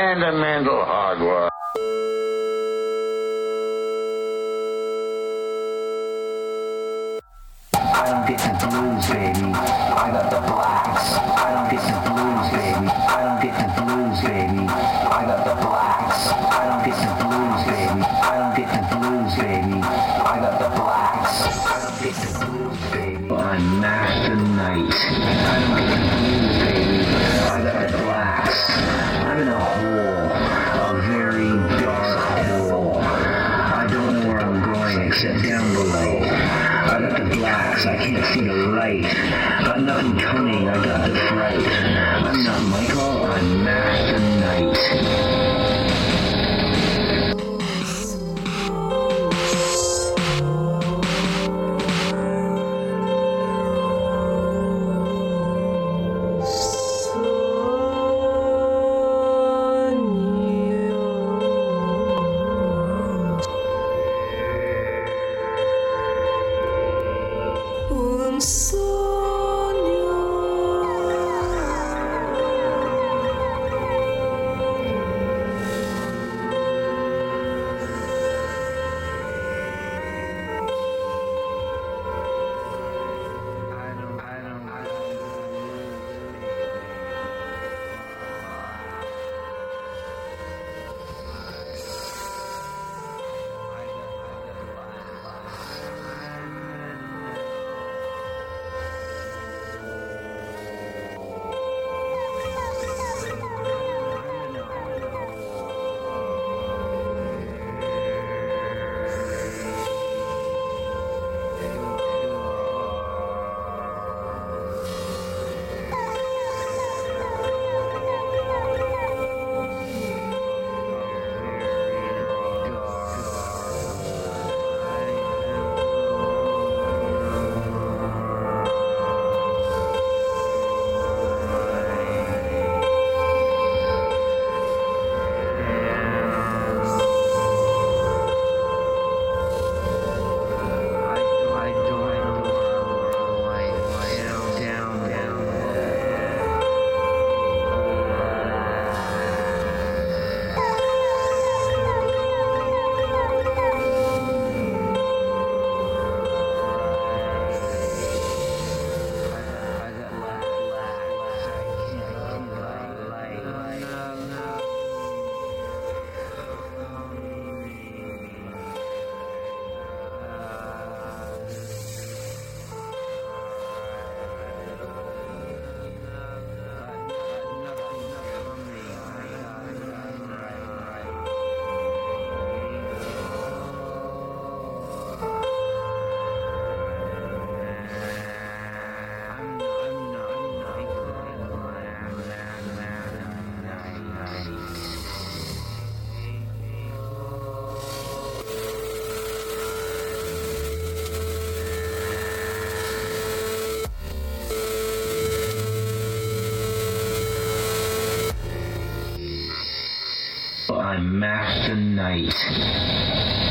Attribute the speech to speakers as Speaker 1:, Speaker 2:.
Speaker 1: fundamental hardware.
Speaker 2: I don't get the blues, baby. I got the blacks. I don't get the blues, baby. I don't get the blues, baby. I got the blacks. I don't get the blues, baby. I don't get the blues, baby. I got the blacks. I don't get the blues, baby. I'm Master Knight. I don't get the blues, baby. I got the blacks. I'm in a hole. A very dark hole. I don't know where I'm going except down below. I got the blacks, I can't see the light. Got nothing coming, I got the fright. I'm not Michael, I'm Master Knight. I'm Master Knight.